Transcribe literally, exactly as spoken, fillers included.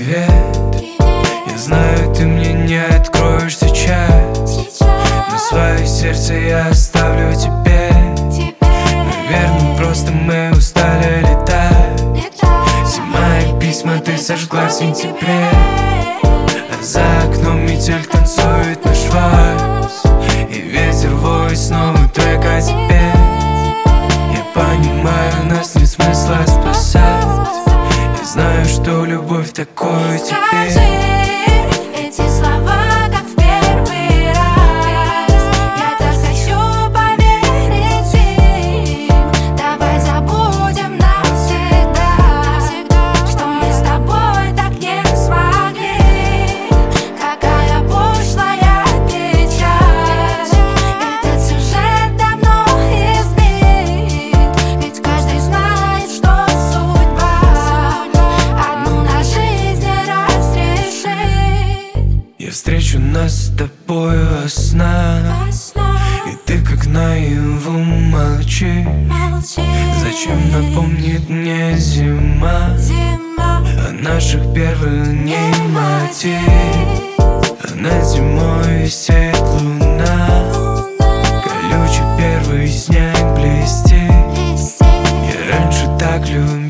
привет. Я знаю, ты мне не откроешь сейчас, но свое сердце я оставлю тебе. Наверное, просто мы устали летать. Зима и письма ты сожгла в сентябре, а за окном метель танцует наш вальс, и ветер воет снова трек о тебе. Я понимаю, нас нет смысла спасать. Я знаю, что любовь такое теперь. Эти слова, как в первый раз. Я так хочу поверить им. Давай забудем навсегда, что мы с тобой так не смогли. Какая пошлая печаль. Этот сюжет давно избит, ведь каждый знает, что судьба одну на жизнь разрешит. Я встречу нас с тобой во снах, и ты как наяву молчи. Зачем напомнит мне зима о наших первых дней мотив? А над зимой висит луна, колючий первый снег блестит. Я раньше так любил